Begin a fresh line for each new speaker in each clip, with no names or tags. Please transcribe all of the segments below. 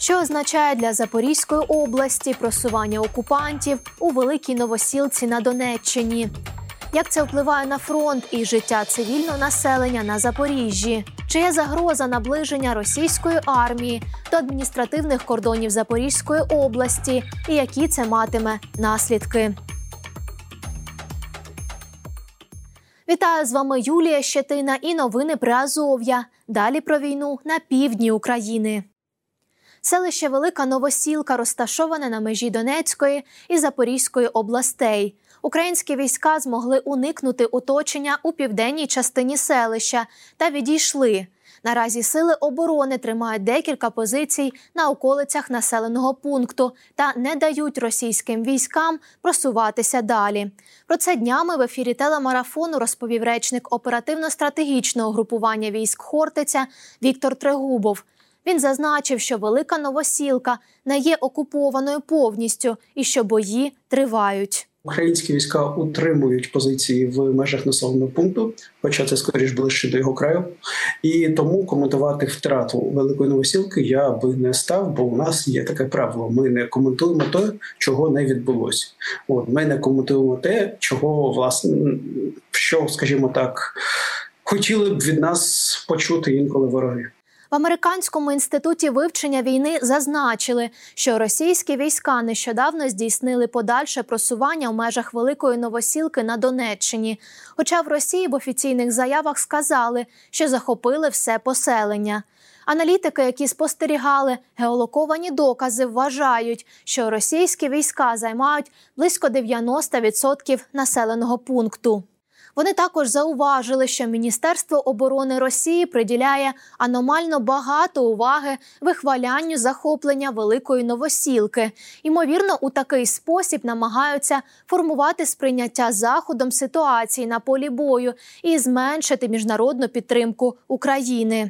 Що означає для Запорізької області просування окупантів у Великій Новосілці на Донеччині? Як це впливає на фронт і життя цивільного населення на Запоріжжі? Чи є загроза наближення російської армії до адміністративних кордонів Запорізької області і які це матиме наслідки? Вітаю, з вами Юлія Щетина і новини Приазов'я. Далі про війну на півдні України. Селище Велика Новосілка розташоване на межі Донецької і Запорізької областей. Українські війська змогли уникнути оточення у південній частині селища та відійшли. Наразі сили оборони тримають декілька позицій на околицях населеного пункту та не дають російським військам просуватися далі. Про це днями в ефірі телемарафону розповів речник оперативно-стратегічного групування військ «Хортиця» Віктор Трегубов. Він зазначив, що Велика Новосілка не є окупованою повністю і що бої тривають.
Українські війська утримують позиції в межах населеного пункту, хоча це скоріш ближче до його краю. І тому коментувати втрату Великої Новосілки я би не став, бо у нас є таке правило. Ми не коментуємо те, чого не відбулося. Ми не коментуємо те, чого, власне, що, скажімо так, хотіли б від нас почути інколи вороги.
В Американському інституті вивчення війни зазначили, що російські війська нещодавно здійснили подальше просування в межах Великої Новосілки на Донеччині. Хоча в Росії в офіційних заявах сказали, що захопили все поселення. Аналітики, які спостерігали геолоковані докази, вважають, що російські війська займають близько 90% населеного пункту. Вони також зауважили, що Міністерство оборони Росії приділяє аномально багато уваги вихвалянню захоплення Великої Новосілки. Ймовірно, у такий спосіб намагаються формувати сприйняття Заходом ситуації на полі бою і зменшити міжнародну підтримку України.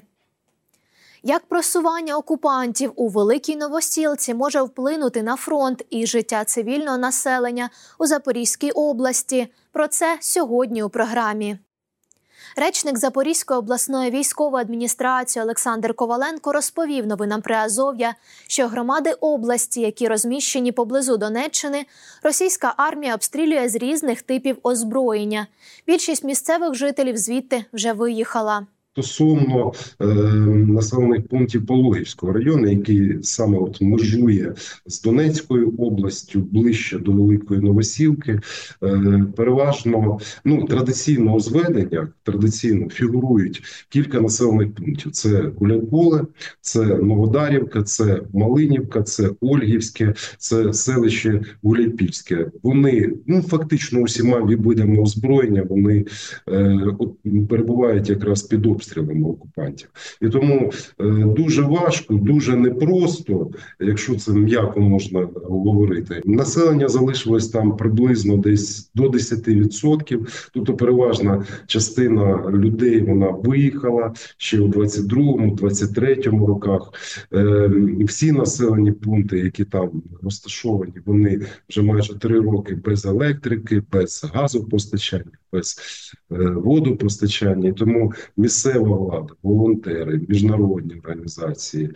Як просування окупантів у Великій Новосілці може вплинути на фронт і життя цивільного населення у Запорізькій області? Про це сьогодні у програмі. Речник Запорізької обласної військової адміністрації Олександр Коваленко розповів новинам Приазов'я, що громади області, які розміщені поблизу Донеччини, російська армія обстрілює з різних типів озброєння. Більшість місцевих жителів звідти вже виїхала.
Стосовно населених пунктів Пологівського району, який саме межує з Донецькою областю, ближче до Великої Новосілки, переважно традиційного зведення, традиційно фігурують кілька населених пунктів. Це Гуляйполе, це Новодарівка, це Малинівка, це Ольгівське, це селище Гуляйпільське. Вони фактично усіма видами озброєння, вони перебувають якраз під обстрілами окупантів. І тому дуже важко, дуже непросто, якщо це м'яко можна говорити. Населення залишилось там приблизно десь до 10%, тобто переважна частина людей, вона виїхала ще у 22-23 роках. Всі населені пункти, які там розташовані, вони вже майже 3 роки без електрики, без газопостачання, без водопостачання. І тому місцева влада, волонтери, міжнародні організації,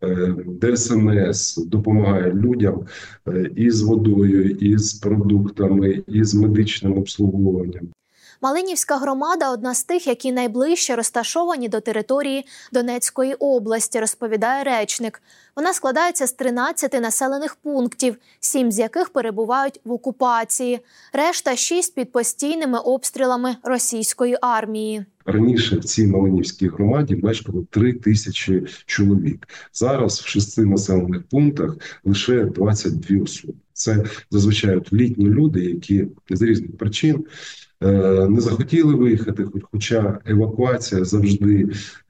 ДСНС допомагає людям із водою, із продуктами, із медичним обслуговуванням.
Малинівська громада – одна з тих, які найближче розташовані до території Донецької області, розповідає речник. Вона складається з 13 населених пунктів, 7 з яких перебувають в окупації. Решта – 6 під постійними обстрілами російської армії.
Раніше в цій Малинівській громаді мешкало 3000 чоловік. Зараз в 6 населених пунктах лише 22 особи. Це зазвичай літні люди, які з різних причин не захотіли виїхати, хоча евакуація завжди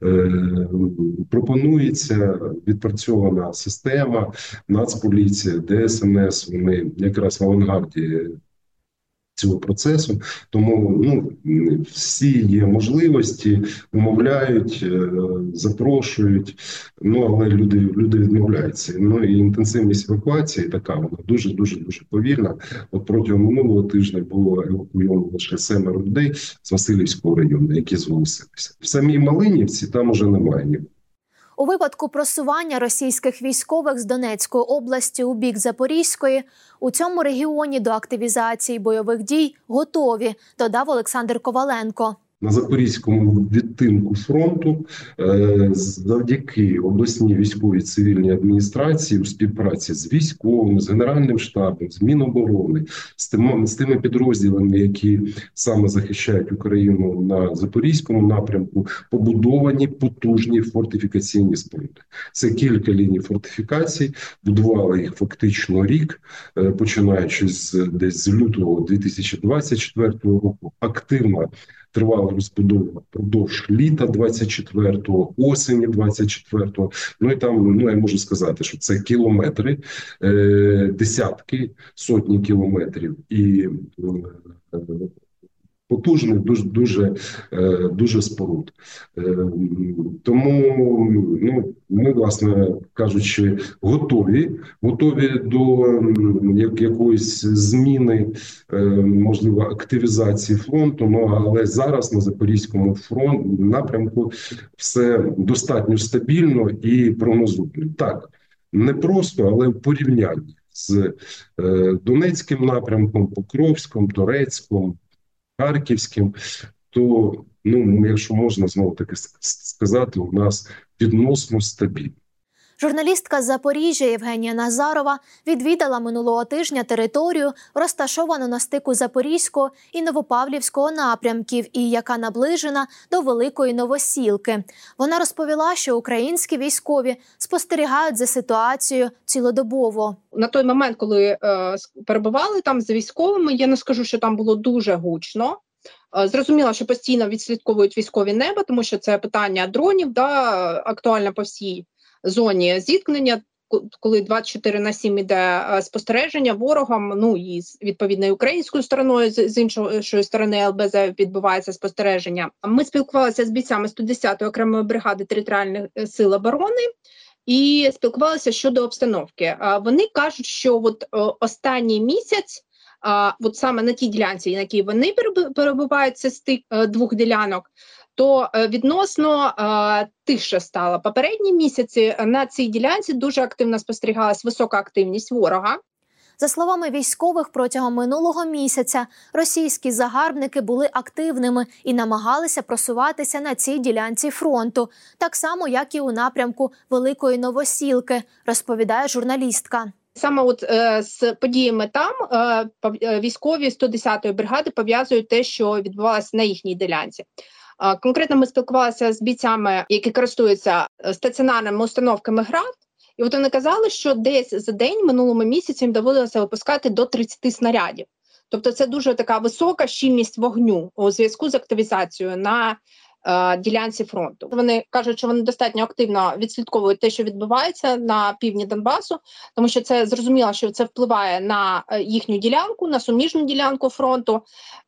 пропонується, відпрацьована система, Нацполіція, ДСНС, вони якраз в авангарді цього процесу. Тому всі є можливості, умовляють, запрошують, але люди відмовляються. І інтенсивність евакуації така, вона дуже повільна. От протягом минулого тижня було евакуйовано лише 7 людей з Василівського району, які зголосилися. В самій Малинівці там уже немає нікого.
У випадку просування російських військових з Донецької області у бік Запорізької, у цьому регіоні до активізації бойових дій готові, додав Олександр Коваленко.
На Запорізькому відтинку фронту завдяки обласній військовій цивільній адміністрації у співпраці з військовим, з Генеральним штабом, з Міноборони, з тими підрозділами, які саме захищають Україну на Запорізькому напрямку, побудовані потужні фортифікаційні споруди. Це кілька ліній фортифікацій, будували їх фактично рік, починаючи десь з лютого 2024 року, активно тривала розбудова впродовж літа 24-го, осені 24-го. Ну і там, я можу сказати, що це кілометри, десятки, сотні кілометрів і потужних, дуже споруд. Тому ми, власне кажучи, готові до якоїсь зміни, можливо, активізації фронту, але зараз на Запорізькому напрямку все достатньо стабільно і прогнозовано. Так, не просто, але в порівнянні з Донецьким напрямком, Покровським, Торецьким, Харківським, то, якщо можна знову таки сказати, у нас відносно стабільно.
Журналістка з Запоріжжя Євгенія Назарова відвідала минулого тижня територію, розташовану на стику Запорізького і Новопавлівського напрямків, і яка наближена до Великої Новосілки. Вона розповіла, що українські військові спостерігають за ситуацією цілодобово.
На той момент, коли перебували там з військовими, я не скажу, що там було дуже гучно. Зрозуміло, що постійно відслідковують військові небо, тому що це питання дронів, актуально по всій зоні зіткнення, коли 24/7 іде спостереження ворогом, і відповідно українською стороною, з іншої сторони ЛБЗ відбувається спостереження. Ми спілкувалися з бійцями 110-ї окремої бригади територіальних сил оборони і спілкувалися щодо обстановки. Вони кажуть, що останній місяць, саме на тій ділянці, на якій вони перебувають, це стик двох ділянок, то відносно тише стало. Попередні місяці на цій ділянці дуже активно спостерігалась висока активність ворога.
За словами військових, протягом минулого місяця російські загарбники були активними і намагалися просуватися на цій ділянці фронту, так само, як і у напрямку Великої Новосілки, розповідає журналістка.
Саме з подіями там військові 110-ї бригади пов'язують те, що відбувалося на їхній ділянці. Конкретно ми спілкувалися з бійцями, які користуються стаціонарними установками ГРАД, і вони казали, що десь за день минулому місяці їм доводилося випускати до 30 снарядів. Тобто це дуже така висока щільність вогню у зв'язку з активізацією на ділянці фронту. Вони кажуть, що вони достатньо активно відслідковують те, що відбувається на півдні Донбасу, тому що це зрозуміло, що це впливає на їхню ділянку, на суміжну ділянку фронту,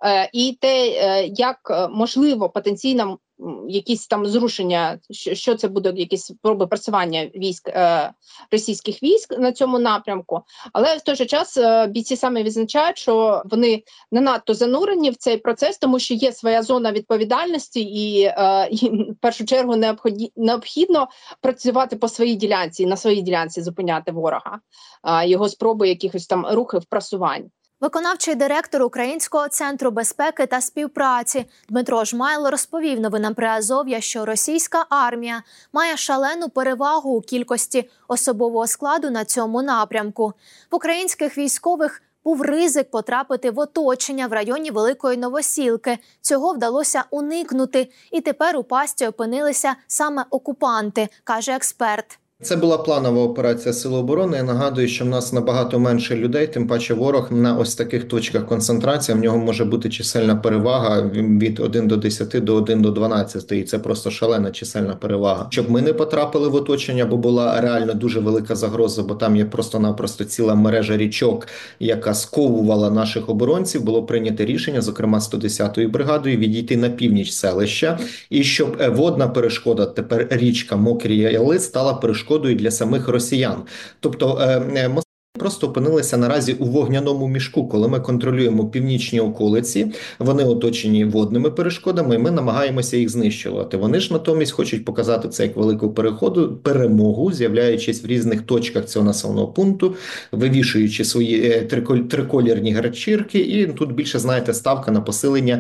і те, як можливо потенційно якісь там зрушення, що це буде, якісь спроби просування російських військ на цьому напрямку. Але в той же час бійці самі відзначають, що вони не надто занурені в цей процес, тому що є своя зона відповідальності і в першу чергу необхідно працювати по своїй ділянці, на своїй ділянці зупиняти ворога, його спроби якихось там рухів просувань.
Виконавчий директор Українського центру безпеки та співпраці Дмитро Жмайло розповів новинам Приазов'я, що російська армія має шалену перевагу у кількості особового складу на цьому напрямку. В українських військових був ризик потрапити в оточення в районі Великої Новосілки. Цього вдалося уникнути, і тепер у пастці опинилися саме окупанти, каже експерт.
Це була планова операція Сил оборони. Я нагадую, що в нас набагато менше людей, тим паче ворог на ось таких точках концентрації, в нього може бути чисельна перевага від 1 до 10 до 1 до 12, і це просто шалена чисельна перевага. Щоб ми не потрапили в оточення, бо була реально дуже велика загроза, бо там є просто-напросто ціла мережа річок, яка сковувала наших оборонців, було прийнято рішення, зокрема 110-ю бригадою, відійти на північ селища, і щоб водна перешкода, тепер річка Мокрі Яли, стала перешкодою для самих росіян. Тобто просто опинилися наразі у вогняному мішку. Коли ми контролюємо північні околиці, вони оточені водними перешкодами, і ми намагаємося їх знищувати. Вони ж натомість хочуть показати це як велику перемогу, з'являючись в різних точках цього населеного пункту, вивішуючи свої триколірні ганчірки, і тут більше, знаєте, ставка на посилення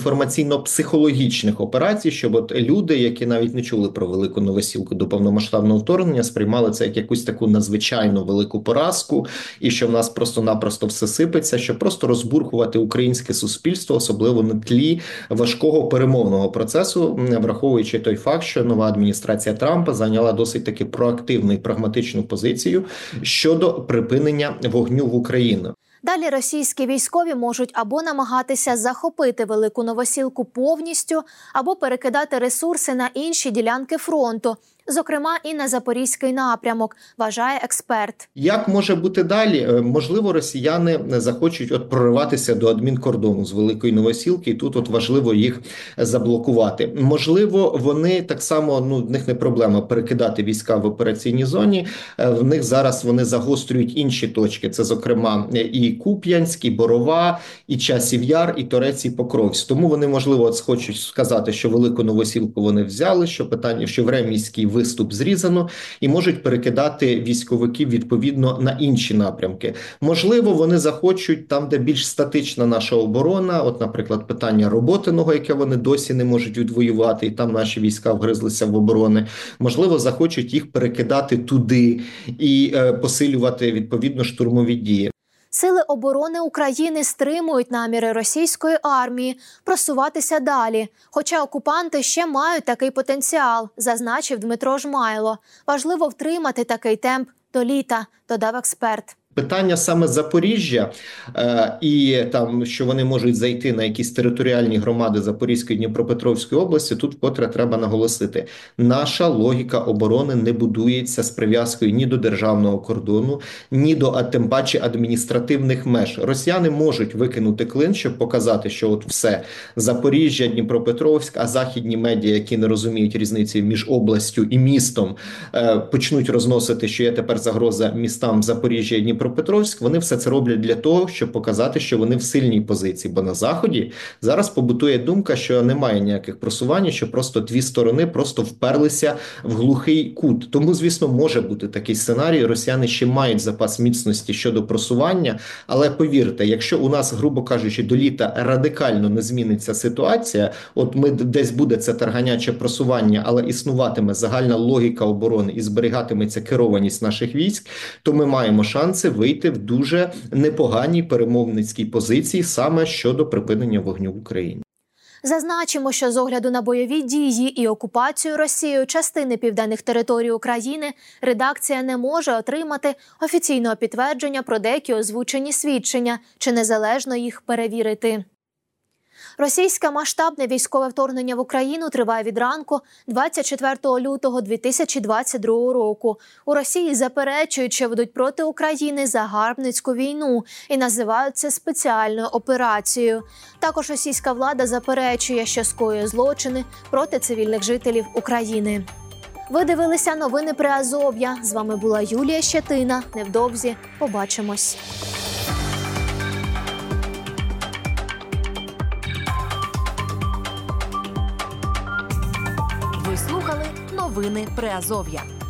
інформаційно-психологічних операцій, щоб от люди, які навіть не чули про Велику Новосілку до повномасштабного вторгнення, сприймали це як якусь таку надзвичайно велику поразку, і що в нас просто-напросто все сипеться, щоб просто розбурхувати українське суспільство, особливо на тлі важкого перемовного процесу, враховуючи той факт, що нова адміністрація Трампа зайняла досить таки проактивну і прагматичну позицію щодо припинення вогню в Україну.
Далі російські військові можуть або намагатися захопити Велику Новосілку повністю, або перекидати ресурси на інші ділянки фронту, зокрема і на Запорізький напрямок, вважає експерт.
Як може бути далі? Можливо, росіяни захочуть прориватися до адмінкордону з Великої Новосілки, і тут важливо їх заблокувати. Можливо, вони так само, в них не проблема перекидати війська в операційній зоні, в них зараз вони загострюють інші точки, це, зокрема, і Куп'янськ, і Борова, і Часів Яр, і Торецьк, і Покровськ. Тому вони, можливо, хочуть сказати, що Велику Новосілку вони взяли, що Времівський виступ зрізано, і можуть перекидати військовиків відповідно на інші напрямки. Можливо, вони захочуть там, де більш статична наша оборона, наприклад, питання Роботиного, яке вони досі не можуть відвоювати, і там наші війська вгризлися в оборони. Можливо, захочуть їх перекидати туди і посилювати відповідно штурмові дії.
Сили оборони України стримують наміри російської армії просуватися далі, хоча окупанти ще мають такий потенціал, зазначив Дмитро Жмайло. Важливо втримати такий темп до літа, додав експерт.
Питання саме Запоріжжя і там, що вони можуть зайти на якісь територіальні громади Запорізької, Дніпропетровської області, тут вкотре треба наголосити. Наша логіка оборони не будується з прив'язкою ні до державного кордону, ні до, тим паче, адміністративних меж. Росіяни можуть викинути клин, щоб показати, що все, Запоріжжя, Дніпропетровськ, а західні медіа, які не розуміють різниці між областю і містом, почнуть розносити, що є тепер загроза містам Запоріжжя і Дніпропетровськ, вони все це роблять для того, щоб показати, що вони в сильній позиції. Бо на Заході зараз побутує думка, що немає ніяких просувань, що просто дві сторони просто вперлися в глухий кут. Тому, звісно, може бути такий сценарій. Росіяни ще мають запас міцності щодо просування. Але повірте, якщо у нас, грубо кажучи, до літа радикально не зміниться ситуація, ми десь буде це тарганяче просування, але існуватиме загальна логіка оборони і зберігатиметься керованість наших військ, то ми маємо шанси вийти в дуже непоганій перемовницькій позиції саме щодо припинення вогню в Україні.
Зазначимо, що з огляду на бойові дії і окупацію Росією частини південних територій України редакція не може отримати офіційного підтвердження про деякі озвучені свідчення чи незалежно їх перевірити. Російське масштабне військове вторгнення в Україну триває від ранку 24 лютого 2022 року. У Росії заперечують, що ведуть проти України загарбницьку війну і називають це спеціальною операцією. Також російська влада заперечує, що скоює злочини проти цивільних жителів України. Ви дивилися новини Приазов'я. З вами була Юлія Щетина. Невдовзі побачимось.
Ви слухали новини Приазов'я.